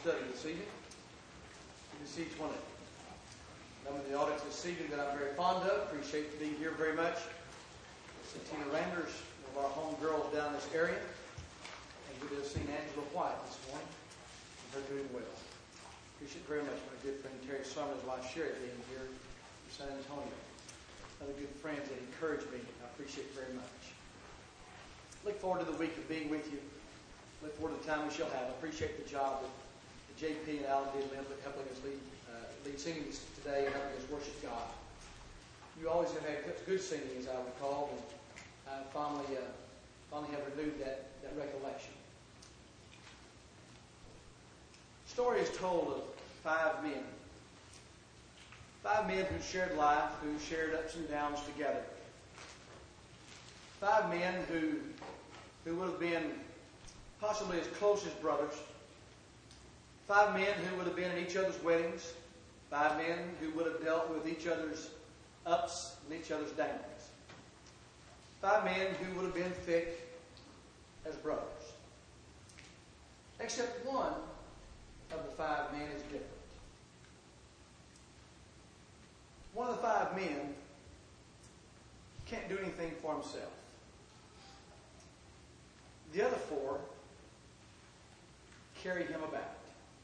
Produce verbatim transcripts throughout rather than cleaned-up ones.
study this evening. Good to see each one of you. I'm in the audience this evening that I'm very fond of. Appreciate being here very much. It's Tina Randers, one of our home girls down in this area. And good to have seen Angela White this morning. And her doing well. Appreciate very much my good friend Terry Summer and his wife Sherry being here from San Antonio. Other good friends that encourage me. I appreciate it very much. Look forward to the week of being with you. Look forward to the time we shall have. I appreciate the job that J P and Alan did in helping us lead, uh, lead singing today and helping us worship God. You always have had good singing, as I recall, and I finally, uh, finally have renewed that, that recollection. The story is told of five men. Five men who shared life, who shared ups and downs together. Five men who, who would have been possibly as close as brothers. Five men who would have been at each other's weddings. Five men who would have dealt with each other's ups and each other's downs. Five men who would have been thick as brothers. Except one of the five men is different. One of the five men can't do anything for himself. The other four carry him about.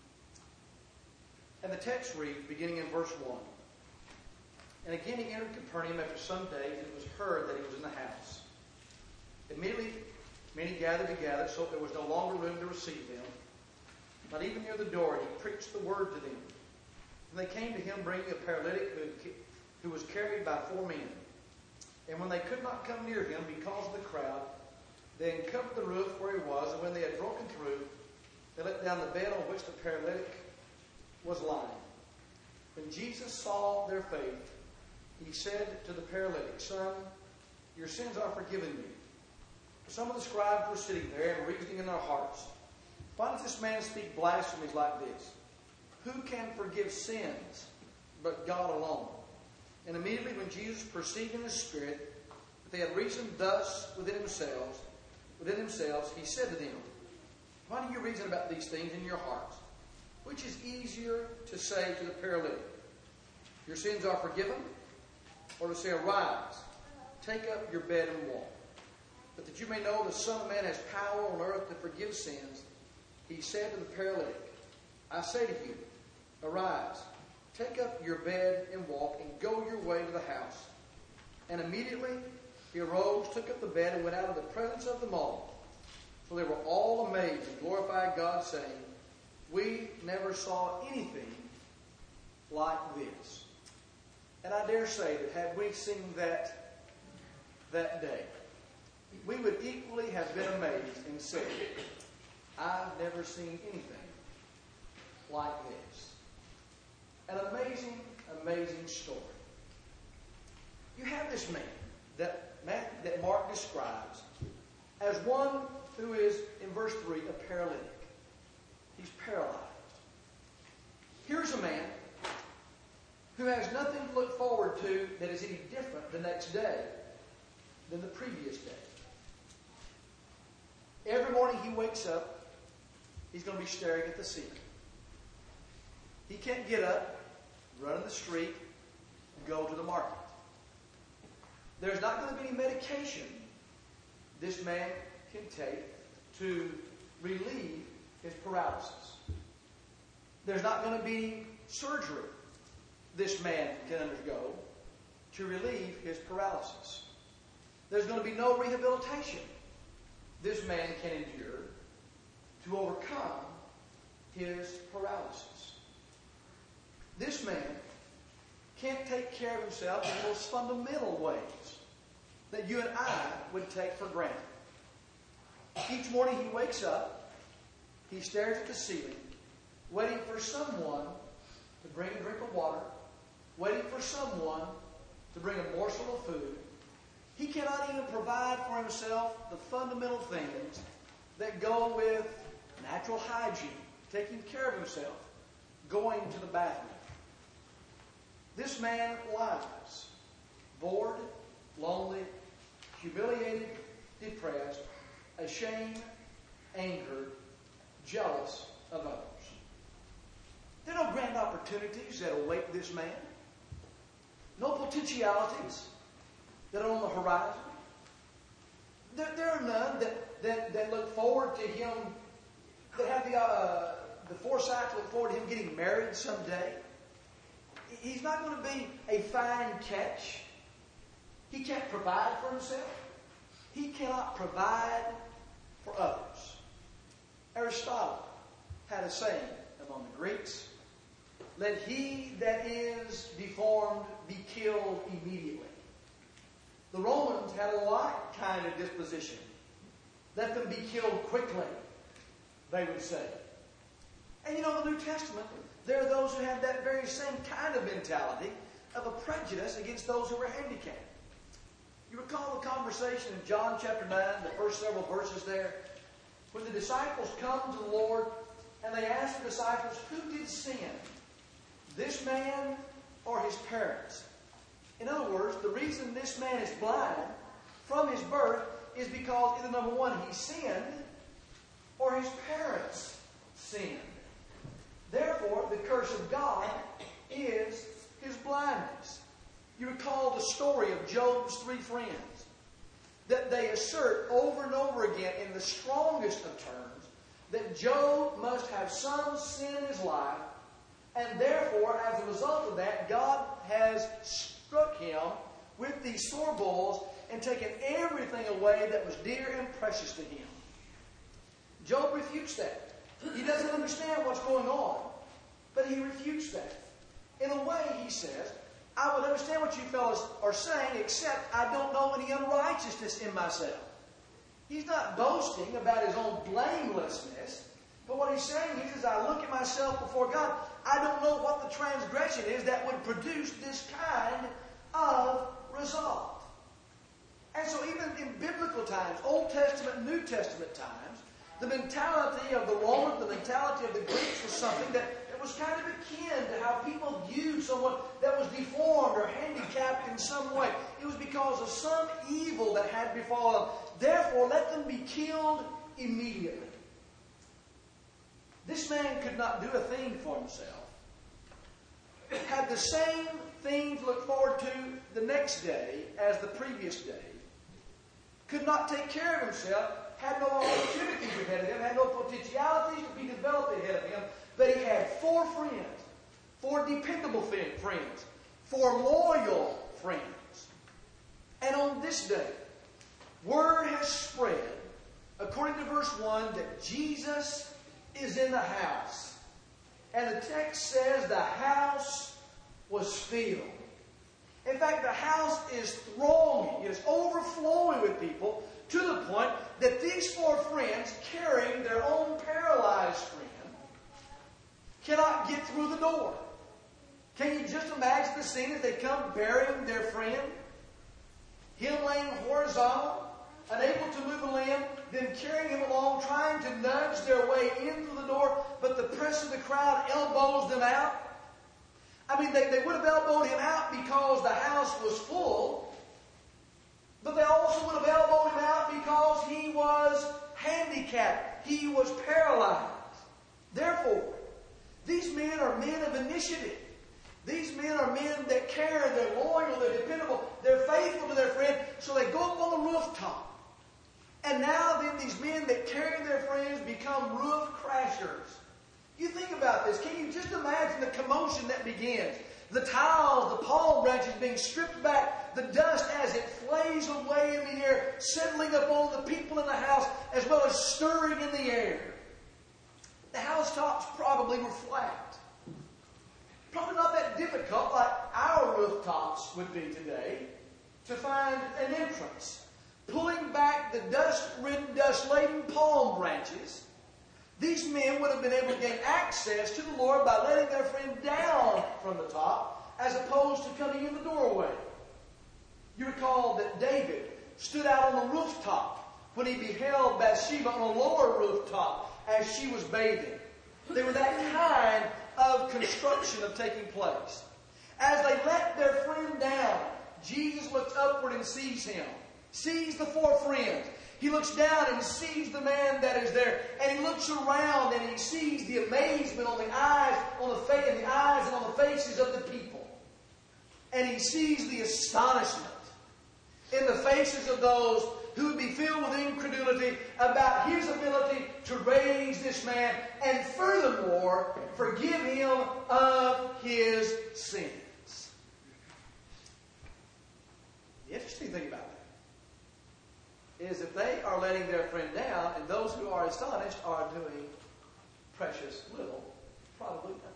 And the text reads, beginning in verse one. And again he entered Capernaum after some days, and it was heard that he was in the house. Immediately many gathered together, so there was no longer room to receive them. Not even near the door, and he preached the word to them. And they came to him, bringing a paralytic who, who was carried by four men. And when they could not come near him because of the crowd, they uncovered the roof where he was, and when they had broken through, they let down the bed on which the paralytic was lying. When Jesus saw their faith, he said to the paralytic, Son, your sins are forgiven you. Some of the scribes were sitting there and reasoning in their hearts, why does this man speak blasphemies like this? Who can forgive sins but God alone? And immediately when Jesus perceived in his spirit that they had reasoned thus within themselves, within themselves, he said to them, why do you reason about these things in your hearts? Which is easier to say to the paralytic, your sins are forgiven, or to say, arise, take up your bed and walk. But that you may know the Son of Man has power on earth to forgive sins, he said to the paralytic, I say to you, arise, take up your bed and walk, and go your way to the house. And immediately he arose, took up the bed, and went out of the presence of them all. So they were all amazed and glorified God, saying, we never saw anything like this. And I dare say that had we seen that that day, we would equally have been amazed and said, I've never seen anything like this. An amazing, amazing story. You have this man that, that Mark describes as one who is, in verse three, a paralytic. He's paralyzed. Here's a man who has nothing to look forward to that is any different the next day than the previous day. Every morning he wakes up, he's going to be staring at the ceiling. He can't get up, run in the street, and go to the market. There's not going to be any medication this man can take to relieve his paralysis. There's not going to be surgery this man can undergo to relieve his paralysis. There's going to be no rehabilitation this man can endure to overcome his paralysis. This man can't take care of himself in the most fundamental ways that you and I would take for granted. Each morning he wakes up, he stares at the ceiling, waiting for someone to bring a drink of water, waiting for someone to bring a morsel of food. He cannot even provide for himself the fundamental things that go with natural hygiene, taking care of himself, going to the bathroom. This man lies, bored, lonely, humiliated, depressed, ashamed, angered, jealous of others. opportunities that await this man. No potentialities that are on the horizon. There, there are none that, that, that look forward to him, that have the, uh, the foresight to look forward to him getting married someday. He's not going to be a fine catch. He can't provide for himself. He cannot provide for others. Aristotle had a saying among the Greeks, "Let he that is deformed be killed immediately." The Romans had a like kind of disposition. "Let them be killed quickly," they would say. And you know, in the New Testament, there are those who have that very same kind of mentality of a prejudice against those who are handicapped. You recall the conversation in John chapter nine, the first several verses there, when the disciples come to the Lord and they ask the disciples, who did sin, this man or his parents? In other words, the reason this man is blind from his birth is because either number one, he sinned, or his parents sinned. Therefore, the curse of God is his blindness. You recall the story of Job's three friends, that they assert over and over again in the strongest of terms that Job must have some sin in his life, and therefore, as a result of that, God has struck him with these sore bulls and taken everything away that was dear and precious to him. Job refutes that. He doesn't understand what's going on, but he refutes that. In a way, he says, I would understand what you fellows are saying, except I don't know any unrighteousness in myself. He's not boasting about his own blamelessness, but what he's saying is, as I look at myself before God, I don't know what the transgression is that would produce this kind of result. And so even in biblical times, Old Testament, New Testament times, the mentality of the Romans, the mentality of the Greeks was something that it was kind of akin to how people viewed someone that was deformed or handicapped in some way. It was because of some evil that had befallen them. Therefore, let them be killed immediately. This man could not do a thing for himself. Had the same thing to look forward to the next day as the previous day. Could not take care of himself. Had no opportunities ahead of him. Had no potentialities to be developed ahead of him. But he had four friends. Four dependable friends. Four loyal friends. And on this day, word has spread, according to verse one, that Jesus is in the house. And the text says the house was filled. In fact, the house is thronging. It is overflowing with people to the point that these four friends, carrying their own paralyzed friend, cannot get through the door. Can you just imagine the scene as they come bearing their friend? Him laying horizontal, unable to move a limb, them carrying him along, trying to nudge their way into the door, but the press of the crowd elbows them out. I mean, they, they would have elbowed him out because the house was full, but they also would have elbowed him out because he was handicapped. He was paralyzed. Therefore, these men are men of initiative. These men are men that care, they're loyal, they're dependable, they're faithful to their friend, so they go up on the rooftop. And now then these men that carry their friends become roof crashers. You think about this. Can you just imagine the commotion that begins? The tiles, the palm branches being stripped back, the dust as it flays away in the air, settling upon the people in the house, as well as stirring in the air. The housetops probably were flat. Probably not that difficult, like our rooftops would be today, to find an entrance. Pulling back the dust-ridden, dust-laden palm branches, these men would have been able to gain access to the Lord by letting their friend down from the top, as opposed to coming in the doorway. You recall that David stood out on the rooftop when he beheld Bathsheba on a lower rooftop as she was bathing. They were that kind of construction of taking place. As they let their friend down, Jesus looks upward and sees him. Sees the four friends. He looks down and he sees the man that is there. And he looks around and he sees the amazement on the eyes, on the face, in the eyes and on the faces of the people. And he sees the astonishment in the faces of those who would be filled with incredulity about his ability to raise this man and furthermore forgive him of his sins. The interesting thing about that is that they are letting their friend down, and those who are astonished are doing precious little, probably nothing.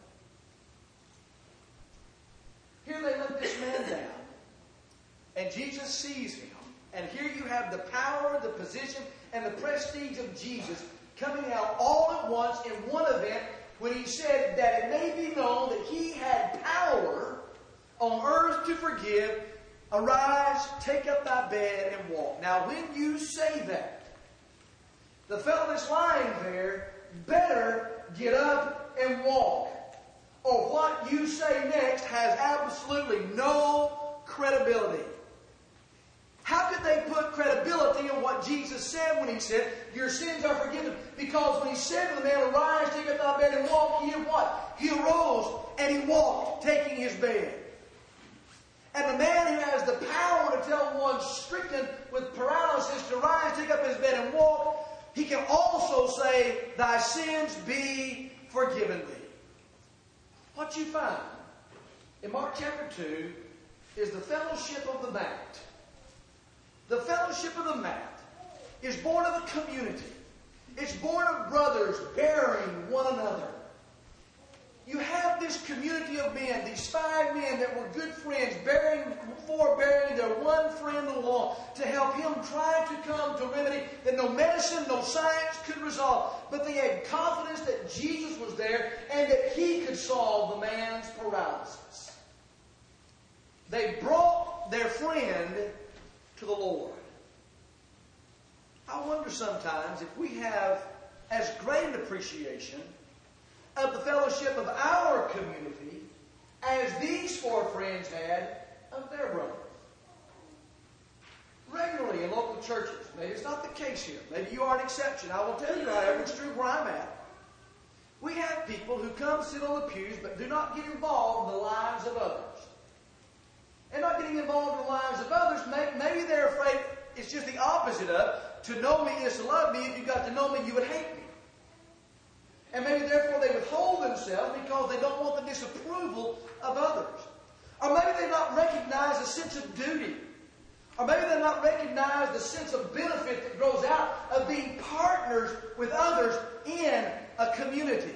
Here they let this man down, and Jesus sees him. And here you have the power, the position, and the prestige of Jesus coming out all at once in one event when he said that it may be known that he had power on earth to forgive. Arise, take up thy bed, and walk. Now, when you say that, the fellow that's lying there better get up and walk. Or what you say next has absolutely no credibility. How could they put credibility in what Jesus said when he said, your sins are forgiven? Because when he said to the man, arise, take up thy bed and walk, he did what? He arose and he walked, taking his bed. And the man who has the power to tell one stricken with paralysis to rise, take up his bed and walk, he can also say, thy sins be forgiven thee. What you find in Mark chapter two is the fellowship of the mat. The fellowship of the mat is born of a community. It's born of brothers bearing one another. You have this community of men, these five men that were good friends, bearing, forbearing their one friend along to help him try to come to a remedy that no medicine, no science could resolve. But they had confidence that Jesus was there and that he could solve the man's paralysis. They brought their friend to the Lord. I wonder sometimes if we have as great an appreciation of the fellowship of our community as these four friends had of their brother. Regularly in local churches, maybe it's not the case here, maybe you are an exception. I will tell you, however, it's true where I'm at. We have people who come sit on the pews but do not get involved in the lives of others. And not getting involved in the lives of others, maybe, maybe they're afraid it's just the opposite of, to know me is to love me. If you got to know me, you would hate me. And maybe therefore they withhold themselves because they don't want the disapproval of others. Or maybe they not recognize a sense of duty. Or maybe they not recognize the sense of benefit that grows out of being partners with others in a community.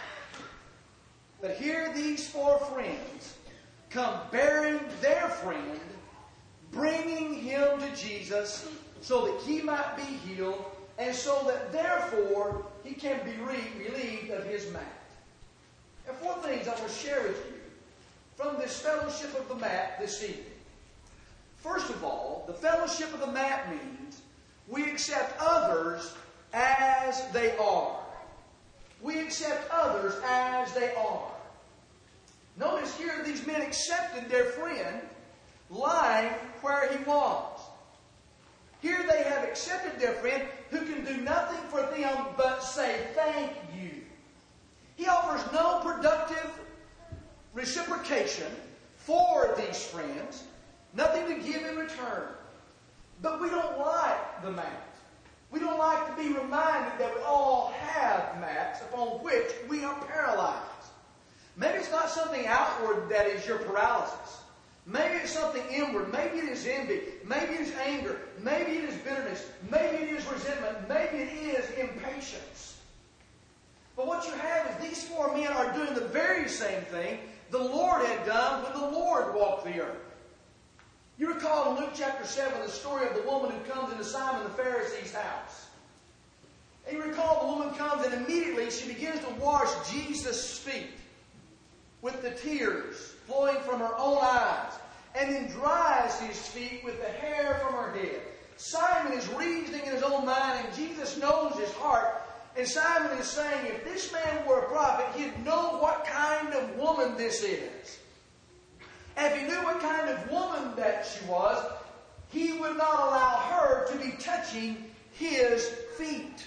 But here these four friends come bearing their friend, bringing him to Jesus so that he might be healed, and so that therefore he can be relieved of his mat. And four things I want to share with you from this fellowship of the mat this evening. First of all, the fellowship of the mat means we accept others as they are. We accept others as they are. Notice here these men accepted their friend lying where he was. Here they have accepted their friend who can do nothing for them but say thank you. He offers no productive reciprocation for these friends, nothing to give in return. But we don't like the mat. We don't like to be reminded that we all have mats upon which we are paralyzed. Maybe it's not something outward that is your paralysis. Maybe it's something inward. Maybe it is envy. Maybe it is anger. Maybe it is bitterness. Maybe it is resentment. Maybe it is impatience. But what you have is these four men are doing the very same thing the Lord had done when the Lord walked the earth. You recall in Luke chapter seven the story of the woman who comes into Simon the Pharisee's house. And you recall the woman comes and immediately she begins to wash Jesus' feet with the tears flowing from her own eyes, and then dries his feet with the hair from her head. Simon is reasoning in his own mind, and Jesus knows his heart. And Simon is saying, if this man were a prophet, he'd know what kind of woman this is. And if he knew what kind of woman that she was, he would not allow her to be touching His feet.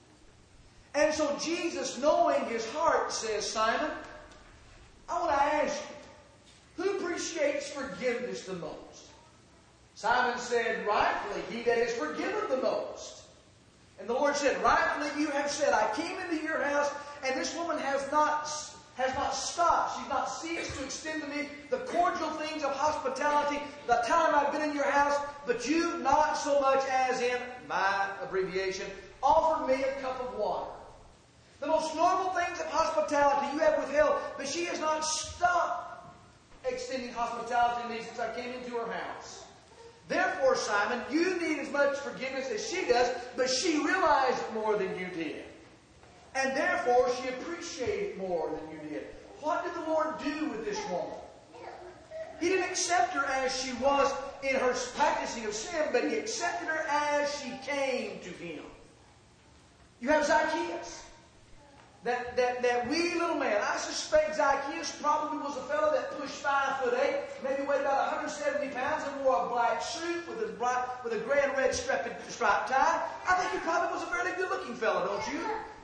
And so Jesus, knowing his heart, says, Simon, I want to ask you, who appreciates forgiveness the most? Simon said, rightfully, he that is forgiven the most. And the Lord said, rightfully you have said, I came into your house, and this woman has not, has not stopped. She's not ceased to extend to me the cordial things of hospitality the time I've been in your house, but you've not so much as in, my abbreviation, offered me a cup of water. The most normal things of hospitality you have withheld, but she has not stopped extending hospitality to me since I came into her house. Therefore, Simon, you need as much forgiveness as she does, but she realized it more than you did. And therefore, she appreciated it more than you did. What did the Lord do with this woman? He didn't accept her as she was in her practicing of sin, but He accepted her as she came to Him. You have Zacchaeus. That, that, that wee little man. I suspect Zacchaeus probably was a fellow that pushed five foot eight, maybe weighed about one hundred seventy pounds, and wore a black suit with a bright, with a gray and red striped, striped tie. I think he probably was a fairly good looking fellow, don't you?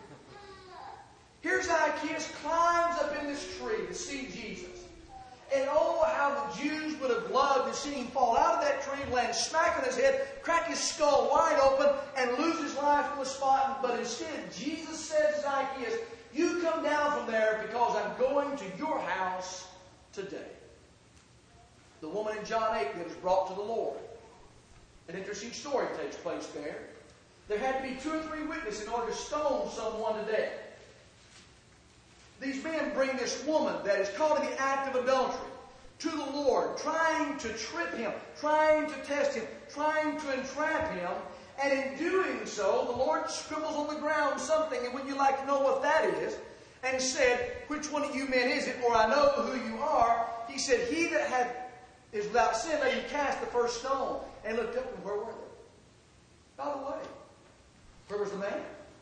Here's Zacchaeus, climbs up in this tree to see Jesus. And oh, how the Jews would have loved to see him fall out of that tree, land smack on his head, crack his skull wide open, and lose his life on the spot. But instead, Jesus said to Zacchaeus, you come down from there because I'm going to your house today. The woman in John eight that was brought to the Lord. An interesting story takes place there. There had to be two or three witnesses in order to stone someone to death. These men bring this woman that is caught in the act of adultery to the Lord, trying to trip Him, trying to test Him, trying to entrap Him. And in doing so, the Lord scribbles on the ground something, and would you like to know what that is? And said, which one of you men is it, or I know who you are. He said, he that had, is without sin, let him cast the first stone. And looked up, and where were they? By the way, where was the man?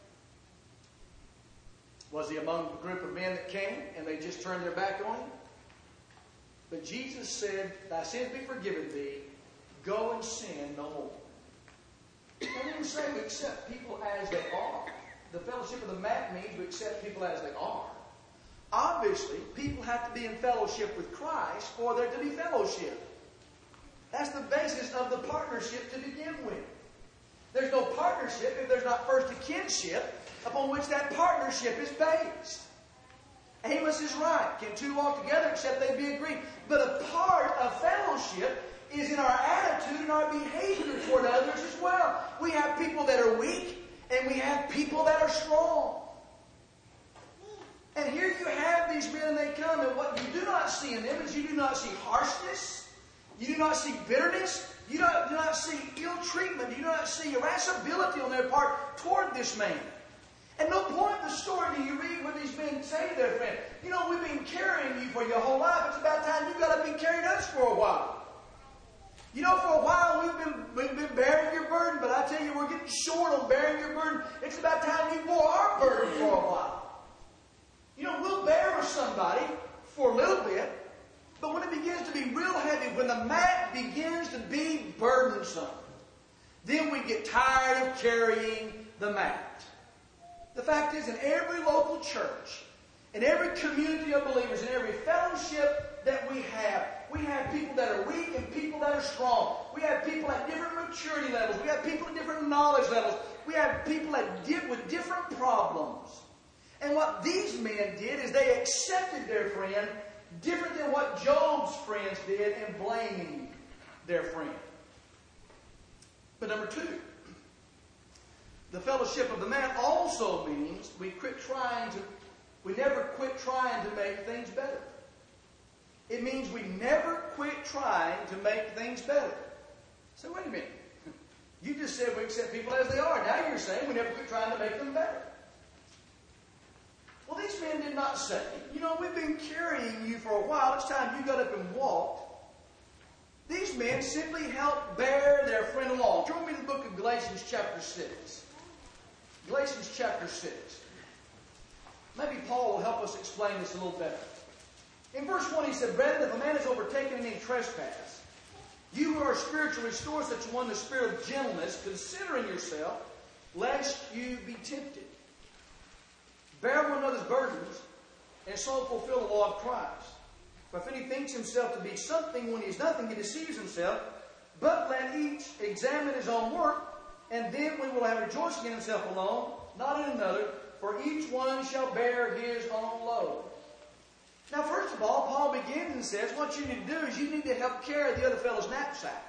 Was he among the group of men that came and they just turned their back on him? But Jesus said, thy sins be forgiven thee. Go and sin no more. He didn't say we accept people as they are. The fellowship of the mat means we accept people as they are. Obviously, people have to be in fellowship with Christ for there to be fellowship. That's the basis of the partnership to begin with. There's no partnership if there's not first a kinship upon which that partnership is based. Amos is right. Can two walk together except they be agreed? But a part of fellowship is in our attitude and our behavior toward others as well. We have people that are weak and we have people that are strong. And here you have these men and they come, and what you do not see in them is you do not see harshness, you do not see bitterness, you do not, do not see ill treatment, you do not see irascibility on their part toward this man. At no point in the story do you read where these men say to their friend, you know, we've been carrying you for your whole life. It's about time you got up and carried us for a while. You know, for a while we've been, we've been bearing your burden, but I tell you, we're getting short on bearing your burden. It's about time you bore our burden for a while. You know, we'll bear with somebody for a little bit, but when it begins to be real heavy, when the mat begins to be burdensome, then we get tired of carrying the mat. The fact is, in every local church, in every community of believers, in every fellowship that we have, we have people that are weak and people that are strong. We have people at different maturity levels. We have people at different knowledge levels. We have people that deal with different problems. And what these men did is they accepted their friend different than what Job's friends did in blaming their friend. But number two, the fellowship of the man also means we quit trying to, we never quit trying to make things better. It means we never quit trying to make things better. So wait a minute. You just said we accept people as they are. Now you're saying we never quit trying to make them better. Well, these men did not say, you know, we've been carrying you for a while. It's time you got up and walked. These men simply helped bear their friend along. Turn me to the book of Galatians chapter six. Galatians chapter six. Maybe Paul will help us explain this a little better. In verse one he said, brethren, if a man is overtaken in any trespass, you who are spiritually restored such one the spirit of gentleness, considering yourself, lest you be tempted. Bear one another's burdens, and so fulfill the law of Christ. For if any thinks himself to be something when he is nothing, he deceives himself. But let each examine his own work, and then we will have rejoicing in himself alone, not in another, for each one shall bear his own load. Now, first of all, Paul begins and says, what you need to do is you need to help carry the other fellow's knapsack.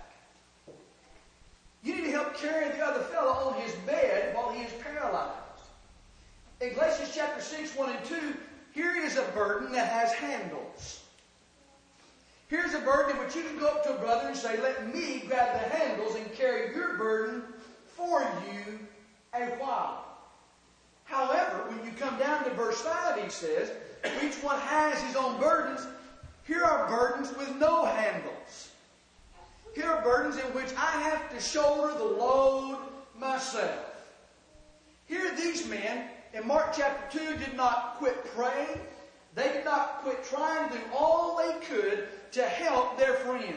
You need to help carry the other fellow on his bed while he is paralyzed. In Galatians chapter six, one and two, here is a burden that has handles. Here's a burden in which you can go up to a brother and say, let me grab the handles and carry your burden for you a while. However, when you come down to verse five, he says, each one has his own burdens. Here are burdens with no handles. Here are burdens in which I have to shoulder the load myself. Here these men in Mark chapter two did not quit praying. They did not quit trying to do all they could to help their friend.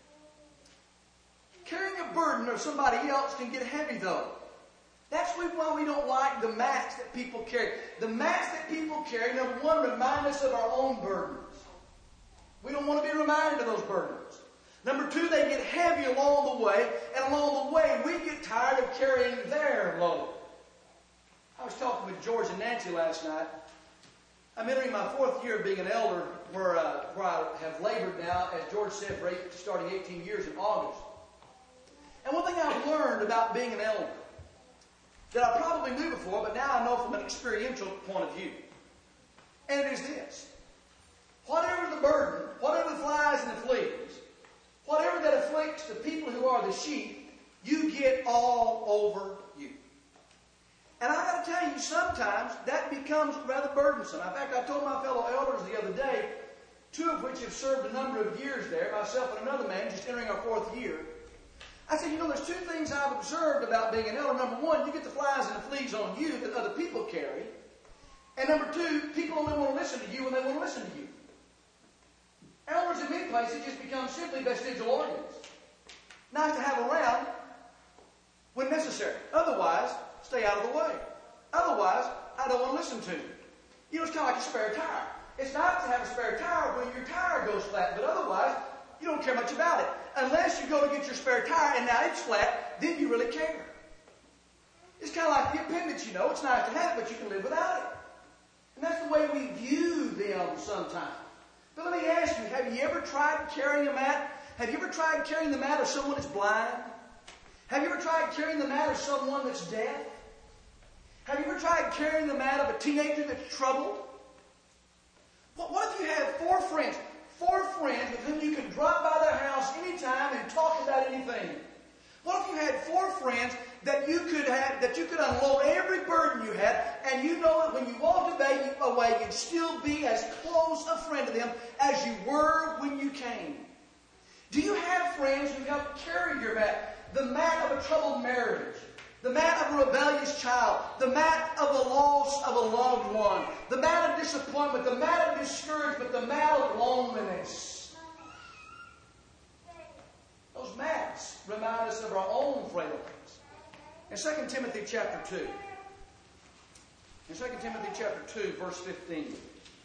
Carrying a burden of somebody else can get heavy though. That's why we don't like the mats that people carry. The mats that people carry, number one, remind us of our own burdens. We don't want to be reminded of those burdens. Number two, they get heavy along the way, and along the way we get tired of carrying their load. I was talking with George and Nancy last night. I'm entering my fourth year of being an elder, where, uh, where I have labored now, as George said, for eight, starting eighteen years in August. And one thing I've learned about being an elder, that I probably knew before, but now I know from an experiential point of view. And it is this. Whatever the burden, whatever the flies and the fleas, whatever that afflicts the people who are the sheep, you get all over you. And I got to tell you, sometimes that becomes rather burdensome. In fact, I told my fellow elders the other day, two of which have served a number of years there, myself and another man just entering our fourth year. I said, you know, there's two things I've observed about being an elder. Number one, you get the flies and the fleas on you that other people carry. And number two, people only want to listen to you when they want to listen to you. Elders in many places just become simply vestigial organs. Nice to have around when necessary. Otherwise, stay out of the way. Otherwise, I don't want to listen to you. You know, it's kind of like a spare tire. It's nice to have a spare tire when your tire goes flat, but otherwise, you don't care much about it. Unless you go to get your spare tire and now it's flat, then you really care. It's kind of like the appendix, you know. It's nice to have it, but you can live without it. And that's the way we view them sometimes. But let me ask you, have you ever tried carrying a mat? Have you ever tried carrying the mat of someone that's blind? Have you ever tried carrying the mat of someone that's deaf? Have you ever tried carrying the mat of a teenager that's troubled? What, what if you had four friends? Four friends with whom you could drop by their house anytime and talk about anything. What if you had four friends that you could have, that you could unload every burden you had, and you know that when you walked away, away, you'd still be as close a friend to them as you were when you came? Do you have friends who help carry your mat? The mat of a troubled marriage, the mat of a rebellious child, the mat of the loss of a loved one, the mat of disappointment, the mat of discouragement, the mat of loneliness. Those mats remind us of our own frailties. In Second Timothy chapter two, in Second Timothy chapter two, verse fifteen,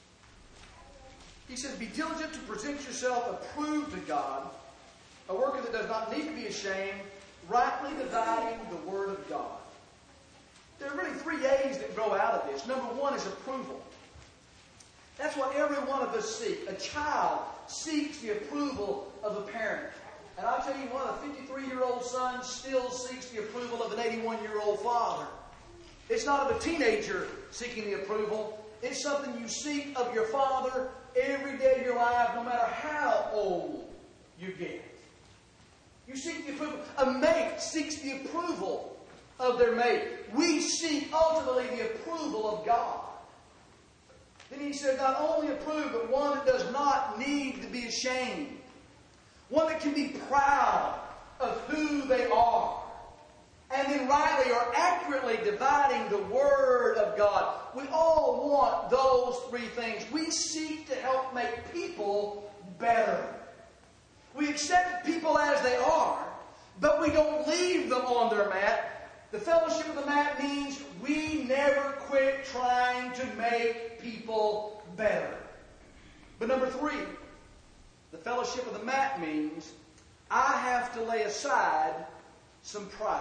he says, "Be diligent to present yourself approved to God, a worker that does not need to be ashamed, rightly dividing the word of God." There are really three A's that grow out of this. Number one is approval. That's what every one of us seek. A child seeks the approval of a parent. And I'll tell you what, a fifty-three-year-old son still seeks the approval of an eighty-one-year-old father. It's not of a teenager seeking the approval. It's something you seek of your father every day of your life, no matter how old you get. You seek the approval. A mate seeks the approval of their mate. We seek ultimately the approval of God. Then he said, not only approved, but one that does not need to be ashamed. One that can be proud of who they are. And then rightly or accurately dividing the Word of God. We all want those three things. We seek to help make people better. We accept people as they are, but we don't leave them on their mat. The fellowship of the mat means we never quit trying to make people better. But number three, the fellowship of the mat means I have to lay aside some pride.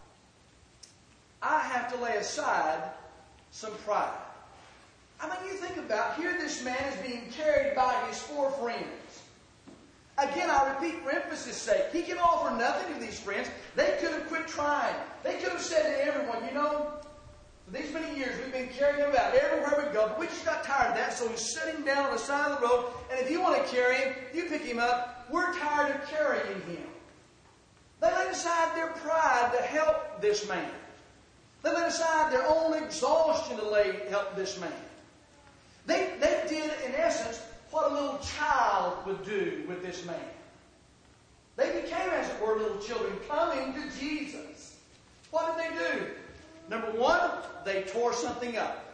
I have to lay aside some pride. I mean, you think about, here this man is being carried by his four friends. Again, I repeat for emphasis' sake, he can offer nothing to these friends. They could have quit trying. They could have said to everyone, you know, for these many years we've been carrying him out everywhere we go, but we just got tired of that, so he's sitting down on the side of the road, and if you want to carry him, you pick him up. We're tired of carrying him. They laid aside their pride to help this man. They laid aside their own exhaustion to lay, help this man. They, they did, in essence, what a little child would do with this man. They became, as it were, little children coming to Jesus. What did they do? Number one, they tore something up.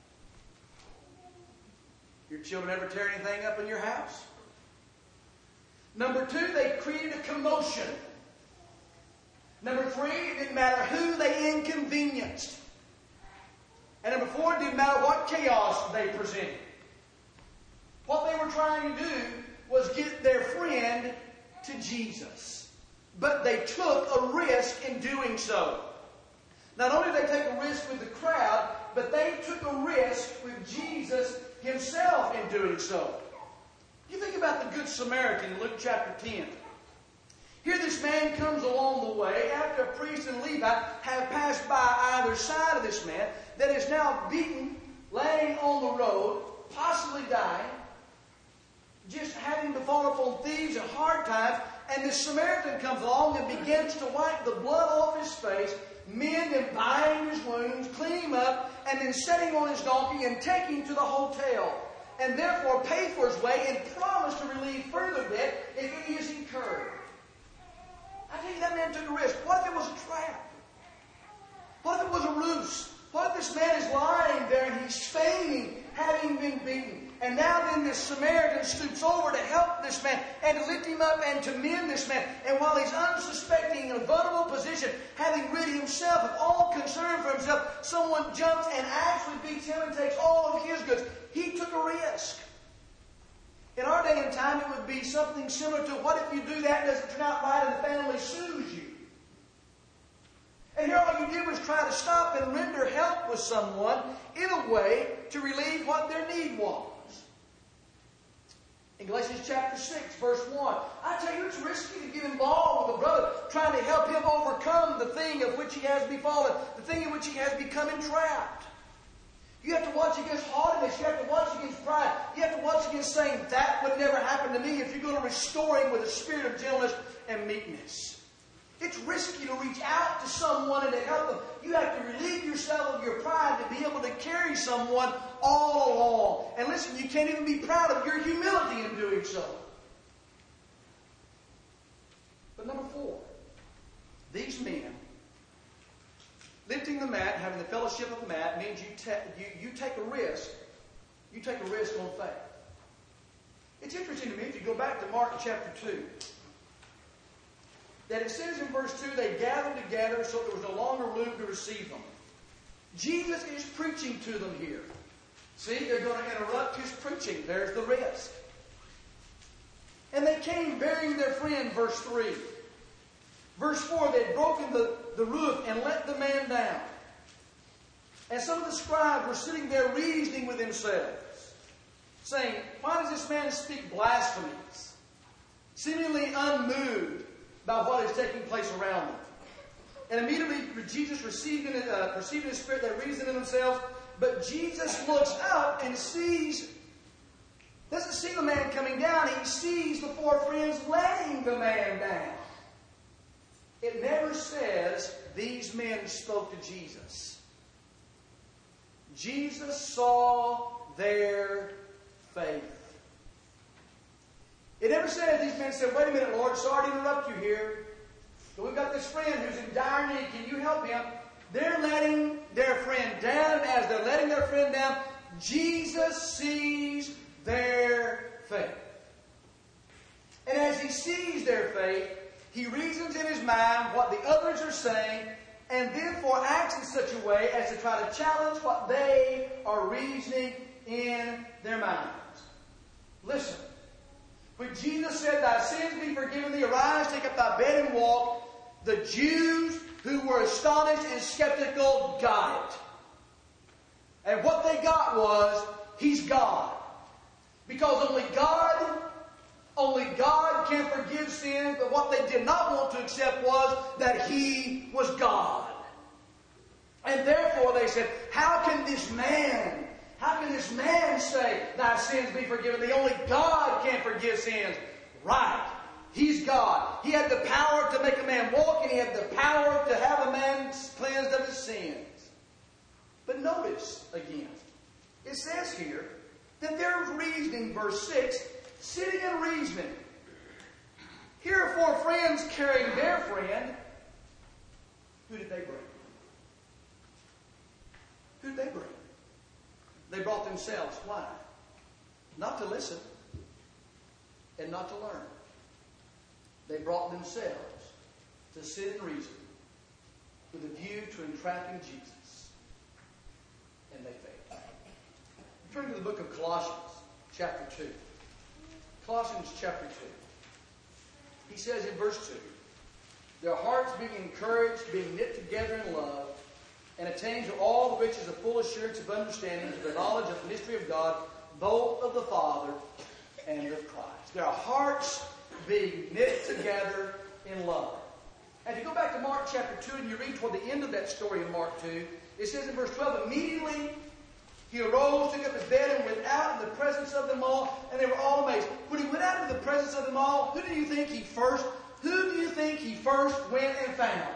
Your children ever tear anything up in your house? Number two, they created a commotion. Number three, it didn't matter who they inconvenienced. And number four, it didn't matter what chaos they presented. What they were trying to do was get their friend to Jesus. But they took a risk in doing so. Not only did they take a risk with the crowd, but they took a risk with Jesus himself in doing so. You think about the Good Samaritan in Luke chapter ten. Here this man comes along the way after a priest and Levite have passed by either side of this man that is now beaten, laying on the road, possibly dying, just having to fall upon thieves and hard times, and this Samaritan comes along and begins to wipe the blood off his face, mend and bind his wounds, clean him up, and then set him on his donkey and take him to the hotel, and therefore pay for his way and promise to relieve further debt if any is incurred. I tell you, that man took a risk. What if it was a trap? What if it was a ruse? What if this man is lying there and he's feigning having been beaten? And now then this Samaritan stoops over to help this man and to lift him up and to mend this man. And while he's unsuspecting in a vulnerable position, having rid himself of all concern for himself, someone jumps and actually beats him and takes all of his goods. He took a risk. In our day and time, it would be something similar to, what if you do that and it doesn't turn out right and the family sues you? And here all you did was try to stop and render help with someone in a way to relieve what their need was. In Galatians chapter six, verse one, I tell you, it's risky to get involved with a brother trying to help him overcome the thing of which he has befallen, the thing in which he has become entrapped. You have to watch against haughtiness. You have to watch against pride. You have to watch against saying, that would never happen to me, if you're going to restore him with a spirit of gentleness and meekness. It's risky to reach out to someone and to help them. You have to relieve yourself of your pride to be able to carry someone all along. And listen, you can't even be proud of your humility in doing so. But number four, these men, lifting the mat, having the fellowship of the mat, means you, ta- you, you take a risk. You take a risk on faith. It's interesting to me, if you go back to Mark chapter two, that it says in verse two, they gathered together so there was no longer room to receive them. Jesus is preaching to them here. See, they're going to interrupt his preaching. There's the risk. And they came bearing their friend, verse three. Verse four, they had broken the, the roof and let the man down. And some of the scribes were sitting there reasoning with themselves, saying, why does this man speak blasphemies? Seemingly unmoved by what is taking place around them. And immediately Jesus received in, uh, perceived in his spirit that reason in themselves. But Jesus looks up and sees, doesn't see the man coming down. He sees the four friends letting the man down. It never says these men spoke to Jesus. Jesus saw their faith. It never says these men said, wait a minute, Lord, sorry to interrupt you here, but we've got this friend who's in dire need. Can you help him? They're letting their friend down. And as they're letting their friend down, Jesus sees their faith. And as he sees their faith, he reasons in his mind what the others are saying, and therefore acts in such a way as to try to challenge what they are reasoning in their minds. Listen. When Jesus said, "Thy sins be forgiven thee, arise, take up thy bed and walk," the Jews who were astonished and skeptical got it. And what they got was, He's God. Because only God, only God can forgive sins, but what they did not want to accept was that He was God. And therefore they said, how can this man How can this man say, "Thy sins be forgiven thee"? Only God can forgive sins. Right. He's God. He had the power to make a man walk, and He had the power to have a man cleansed of his sins. But notice again, it says here that they're reasoning, verse six, sitting and reasoning. Here are four friends carrying their friend. Who did they bring? Who did they bring? They brought themselves. Why? Not to listen and not to learn. They brought themselves to sit and reason with a view to entrapping Jesus. And they failed. Turn to the book of Colossians, chapter two. Colossians, chapter two. He says in verse two, "Their hearts being encouraged, being knit together in love, and attain to all the riches of full assurance of understanding, to the knowledge of the mystery of God, both of the Father and of Christ." Their hearts being knit together in love. And if you go back to Mark chapter two and you read toward the end of that story in Mark two, it says in verse twelve, "Immediately he arose, took up his bed, and went out in the presence of them all, and they were all amazed." When he went out in the presence of them all, who do you think he first, who do you think he first went and found?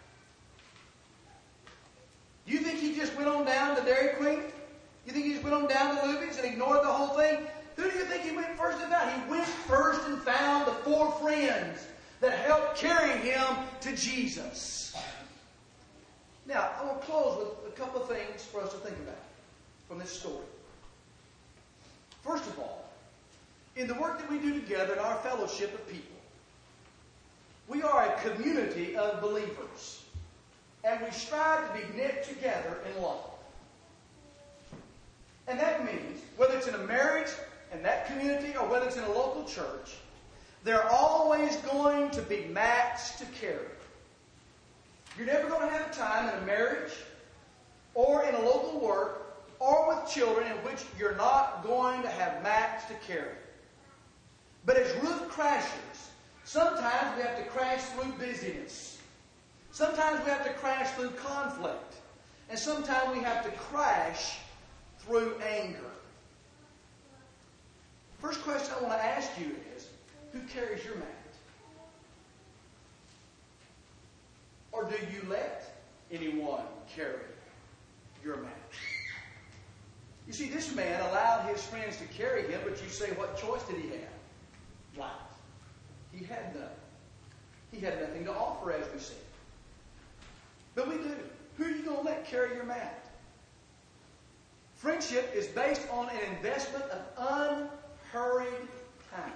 You think he just went on down to Dairy Queen? You think he just went on down to Luby's and ignored the whole thing? Who do you think he went first and found? He went first and found the four friends that helped carry him to Jesus. Now, I want to close with a couple of things for us to think about from this story. First of all, in the work that we do together in our fellowship of people, we are a community of believers. And we strive to be knit together in love. And that means, whether it's in a marriage in that community or whether it's in a local church, there are always going to be mats to carry. You're never going to have a time in a marriage or in a local work or with children in which you're not going to have mats to carry. But as Ruth crashes, sometimes we have to crash through busyness. Sometimes we have to crash through conflict. And sometimes we have to crash through anger. First question I want to ask you is, who carries your mat? Or do you let anyone carry your mat? You see, this man allowed his friends to carry him, but you say, what choice did he have? Right. He had none. He had nothing to offer, as we said. But we do. Who are you going to let carry your mat? Friendship is based on an investment of unhurried time.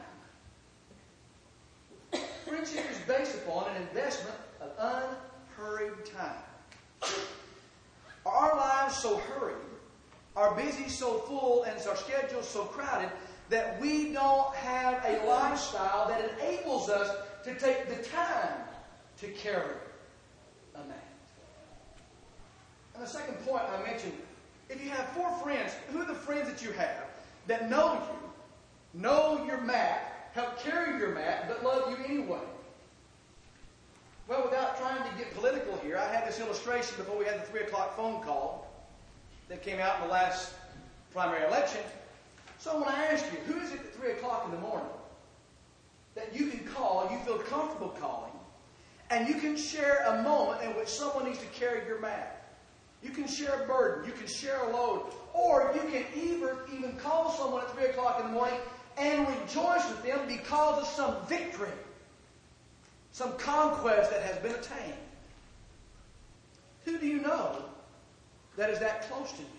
Friendship is based upon an investment of unhurried time. Are our lives so hurried, our busy so full, and our schedules so crowded that we don't have a lifestyle that enables us to take the time to carry a mat? And the second point I mentioned, if you have four friends, who are the friends that you have that know you, know your mat, help carry your mat, but love you anyway? Well, without trying to get political here, I had this illustration before we had the three o'clock phone call that came out in the last primary election. So I want to ask you, who is it at three o'clock in the morning that you can call, you feel comfortable calling, and you can share a moment in which someone needs to carry your mat? You can share a burden. You can share a load. Or you can even, even call someone at three o'clock in the morning and rejoice with them because of some victory, some conquest that has been attained. Who do you know that is that close to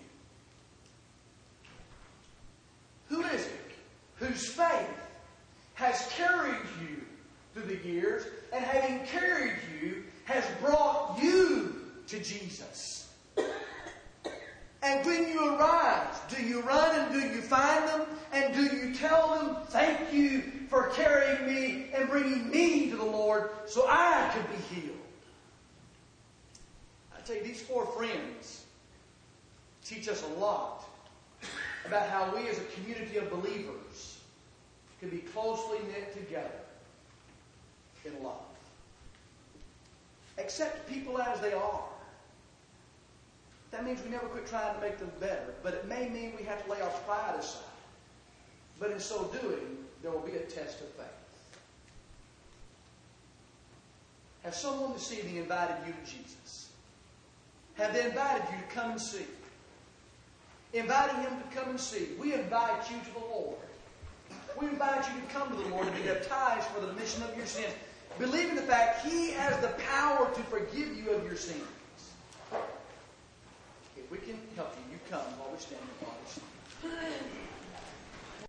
you? Who is it whose faith has carried you through the years, and having carried you, has brought you to Jesus? And when you arise, do you run and do you find them? And do you tell them, thank you for carrying me and bringing me to the Lord so I could be healed? I tell you, these four friends teach us a lot about how we as a community of believers can be closely knit together in love. Accept people as they are. That means we never quit trying to make them better, but it may mean we have to lay our pride aside. But in so doing, there will be a test of faith. Has someone this evening invited you to Jesus? Have they invited you to come and see? Inviting him to come and see. We invite you to the Lord. We invite you to come to the Lord and be baptized for the remission of your sins, believing the fact he has the power to forgive you of your sins. If we can help you, you come while we stand in the